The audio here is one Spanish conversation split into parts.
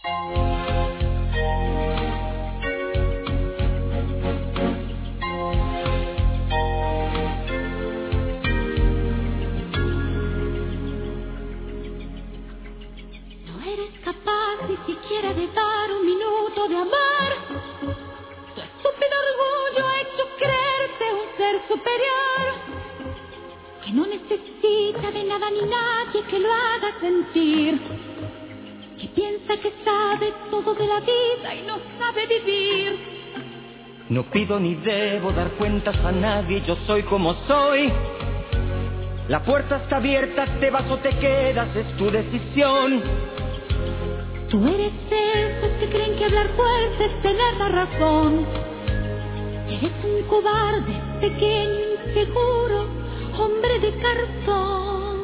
No eres capaz ni siquiera de dar un minuto de amar. Tu estúpido orgullo ha hecho creerte un ser superior, que no necesita de nada ni nadie que lo haga sentir, que piensa que sabe todo de la vida y no sabe vivir. No pido ni debo dar cuentas a nadie, yo soy como soy. La puerta está abierta, te vas o te quedas, es tu decisión. Tú eres esos que creen que hablar fuerte es tener la razón. Eres un cobarde, pequeño, inseguro, hombre de cartón.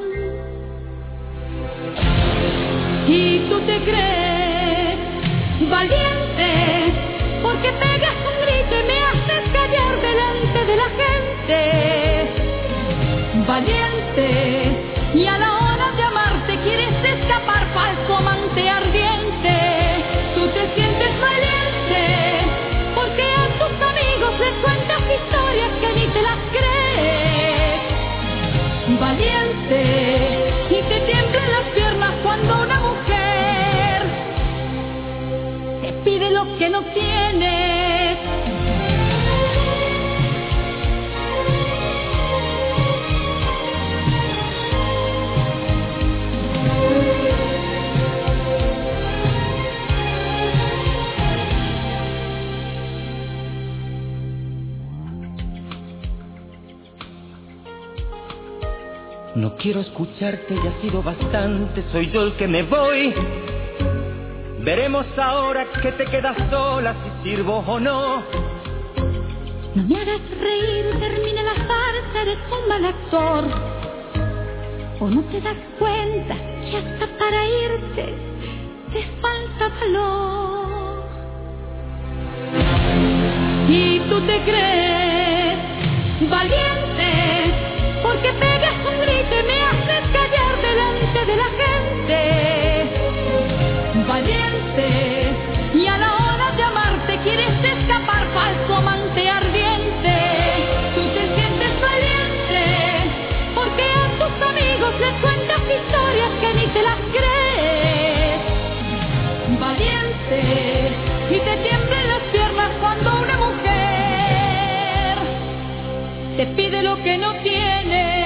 Y tú te crees valiente porque pegas un grito y me haces callar delante de la gente. Valiente, y a la hora de amarte quieres escapar, falso amante ardiente. Tú te sientes valiente porque a tus amigos les cuentas historias que ni te las crees. Valiente, y te tiemblan las piernas cuando una mujer te pide lo que no tienes. No quiero escucharte, ya ha sido bastante, soy yo el que me voy. Veremos ahora que te quedas sola, si sirvo o no. No me hagas reír, termina la farsa, eres un mal actor. ¿O no te das cuenta que hasta para irte te falta valor? Y tú te crees valiente porque pegas un grito y me haces callar delante de la gente. Valiente, y a la hora de amarte quieres escapar, falso amante ardiente. Tú te sientes valiente porque a tus amigos les cuentas historias que ni te las crees. Valiente, y te tiemblan las piernas cuando una mujer te pide lo que no tiene.